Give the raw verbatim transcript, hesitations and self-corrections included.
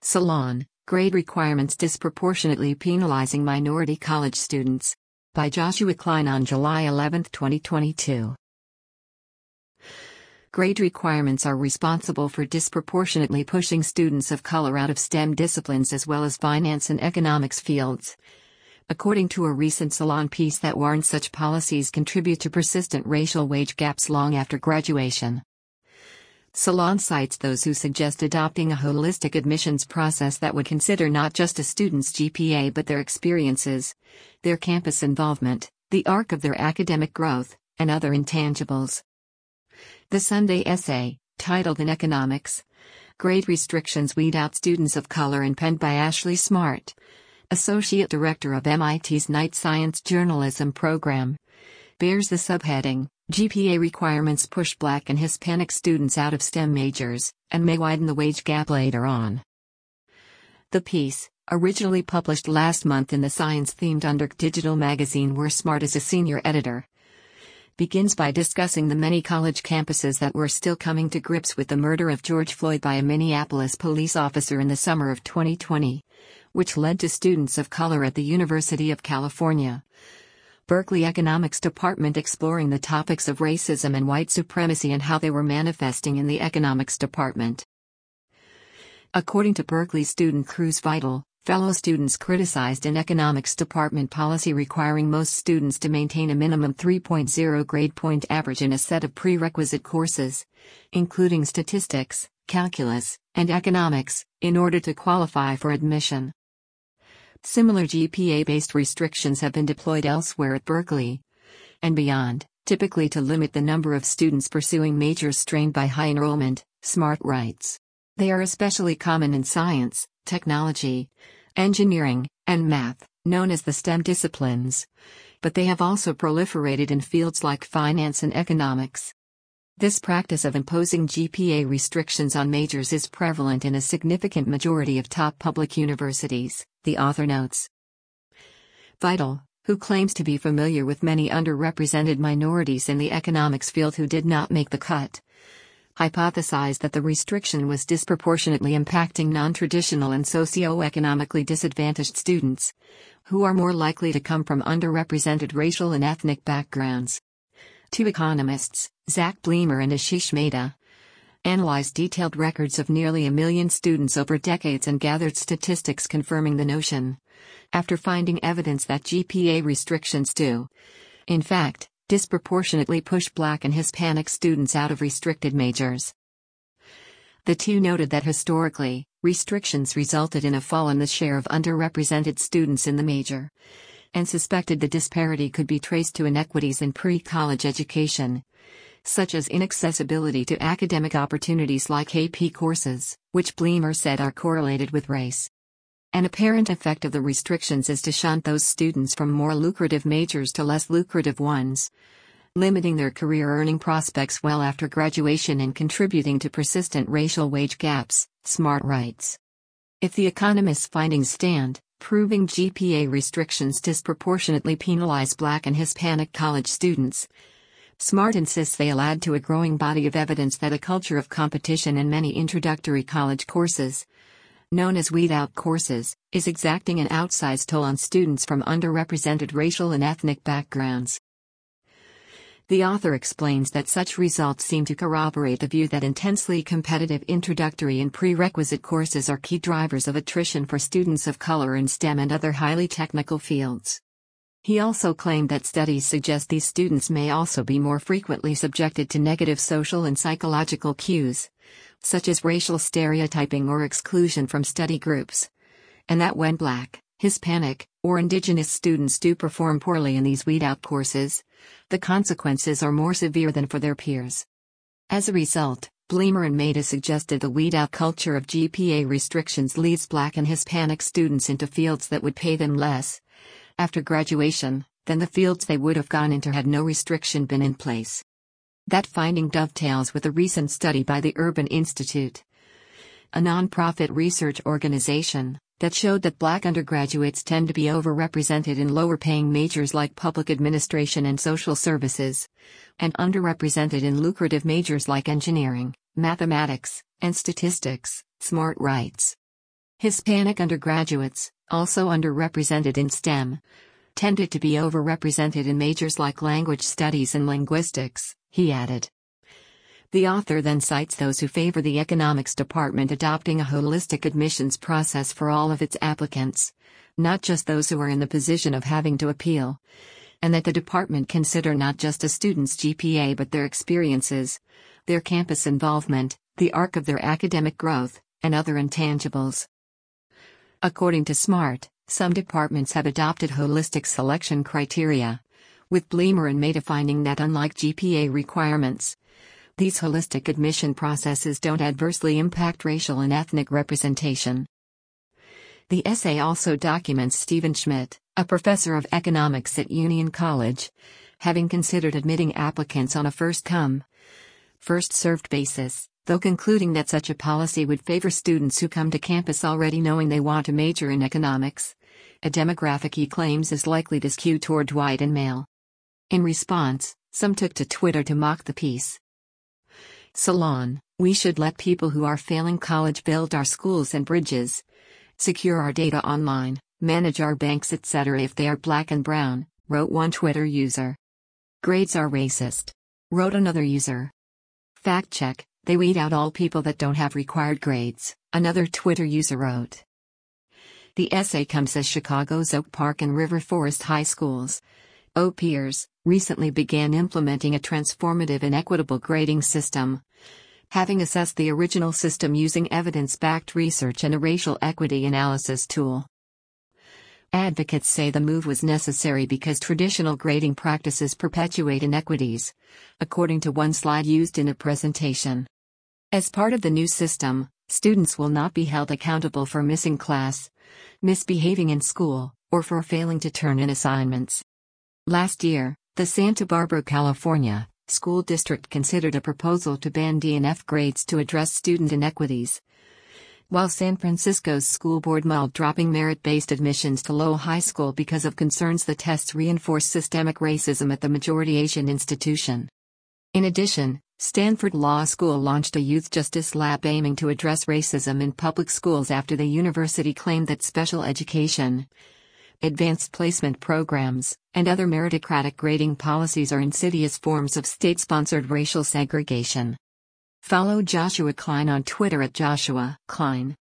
Salon, Grade Requirements Disproportionately Penalizing Minority College Students. By Joshua Klein on July eleventh, twenty twenty-two. Grade requirements are responsible for disproportionately pushing students of color out of STEM disciplines as well as finance and economics fields. According to a recent Salon piece that warns such policies contribute to persistent racial wage gaps long after graduation. Salon cites those who suggest adopting a holistic admissions process that would consider not just a student's G P A but their experiences, their campus involvement, the arc of their academic growth, and other intangibles. The Sunday essay, titled In Economics, Grade Restrictions Weed Out Students of Color and penned by Ashley Smart, Associate Director of M I T's Knight Science Journalism Program, bears the subheading, G P A Requirements Push Black and Hispanic Students Out of STEM Majors, and May Widen the Wage Gap later on. The piece, originally published last month in the science-themed Underg Digital magazine where Smart is a senior editor, begins by discussing the many college campuses that were still coming to grips with the murder of George Floyd by a Minneapolis police officer in the summer of twenty twenty, which led to students of color at the University of California, Berkeley Economics Department exploring the topics of racism and white supremacy and how they were manifesting in the economics department. According to Berkeley student Cruz Vital, fellow students criticized an economics department policy requiring most students to maintain a minimum three point oh grade point average in a set of prerequisite courses, including statistics, calculus, and economics, in order to qualify for admission. Similar G P A-based restrictions have been deployed elsewhere at Berkeley and beyond, typically to limit the number of students pursuing majors strained by high enrollment, Smart writes. They are especially common in science, technology, engineering, and math, known as the STEM disciplines, but they have also proliferated in fields like finance and economics. This practice of imposing G P A restrictions on majors is prevalent in a significant majority of top public universities, the author notes. Vital, who claims to be familiar with many underrepresented minorities in the economics field who did not make the cut, hypothesized that the restriction was disproportionately impacting non-traditional and socio-economically disadvantaged students, who are more likely to come from underrepresented racial and ethnic backgrounds. Two economists, Zach Bleemer and Ashish Mehta, analyzed detailed records of nearly a million students over decades and gathered statistics confirming the notion, after finding evidence that G P A restrictions do, in fact, disproportionately push Black and Hispanic students out of restricted majors. The two noted that historically, restrictions resulted in a fall in the share of underrepresented students in the major, and suspected the disparity could be traced to inequities in pre-college education, such as inaccessibility to academic opportunities like A P courses, which Bleemer said are correlated with race. An apparent effect of the restrictions is to shunt those students from more lucrative majors to less lucrative ones, limiting their career earning prospects well after graduation and contributing to persistent racial wage gaps, Smart writes. If the Economist's findings stand, proving G P A restrictions disproportionately penalize Black and Hispanic college students, Smart insists they'll add to a growing body of evidence that a culture of competition in many introductory college courses, known as weed-out courses, is exacting an outsized toll on students from underrepresented racial and ethnic backgrounds. The author explains that such results seem to corroborate the view that intensely competitive introductory and prerequisite courses are key drivers of attrition for students of color in STEM and other highly technical fields. He also claimed that studies suggest these students may also be more frequently subjected to negative social and psychological cues, such as racial stereotyping or exclusion from study groups, and that when Black, Hispanic, or Indigenous students do perform poorly in these weed-out courses, the consequences are more severe than for their peers. As a result, Bleemer and Mehta suggested the weed-out culture of G P A restrictions leads Black and Hispanic students into fields that would pay them less, after graduation, than the fields they would have gone into had no restriction been in place. That finding dovetails with a recent study by the Urban Institute, a nonprofit research organization, that showed that Black undergraduates tend to be overrepresented in lower-paying majors like public administration and social services, and underrepresented in lucrative majors like engineering, mathematics, and statistics, Smart writes. Hispanic undergraduates, also underrepresented in STEM, tended to be overrepresented in majors like language studies and linguistics, he added. The author then cites those who favor the economics department adopting a holistic admissions process for all of its applicants, not just those who are in the position of having to appeal, and that the department consider not just a student's G P A but their experiences, their campus involvement, the arc of their academic growth, and other intangibles. According to SMART, some departments have adopted holistic selection criteria, with Bleemer and Mehta finding that unlike G P A requirements, these holistic admission processes don't adversely impact racial and ethnic representation. The essay also documents Stephen Schmidt, a professor of economics at Union College, having considered admitting applicants on a first-come, first-served basis, though concluding that such a policy would favor students who come to campus already knowing they want to major in economics, a demographic he claims is likely to skew toward white and male. In response, some took to Twitter to mock the piece. Salon, we should let people who are failing college build our schools and bridges, secure our data online, manage our banks et cetera if they are black and brown, wrote one Twitter user. Grades are racist, wrote another user. Fact check, they weed out all people that don't have required grades, another Twitter user wrote. The essay comes as Chicago's Oak Park and River Forest High Schools, O Piers, recently began implementing a transformative and equitable grading system, having assessed the original system using evidence-backed research and a racial equity analysis tool. Advocates say the move was necessary because traditional grading practices perpetuate inequities, according to one slide used in a presentation. As part of the new system, students will not be held accountable for missing class, misbehaving in school, or for failing to turn in assignments. Last year, the Santa Barbara, California, school district considered a proposal to ban D and F grades to address student inequities, while San Francisco's school board mulled dropping merit-based admissions to Lowell High School because of concerns the tests reinforce systemic racism at the majority Asian institution. In addition, Stanford Law School launched a youth justice lab aiming to address racism in public schools after the university claimed that special education, advanced placement programs, and other meritocratic grading policies are insidious forms of state-sponsored racial segregation. Follow Joshua Klein on Twitter at Joshua Klein.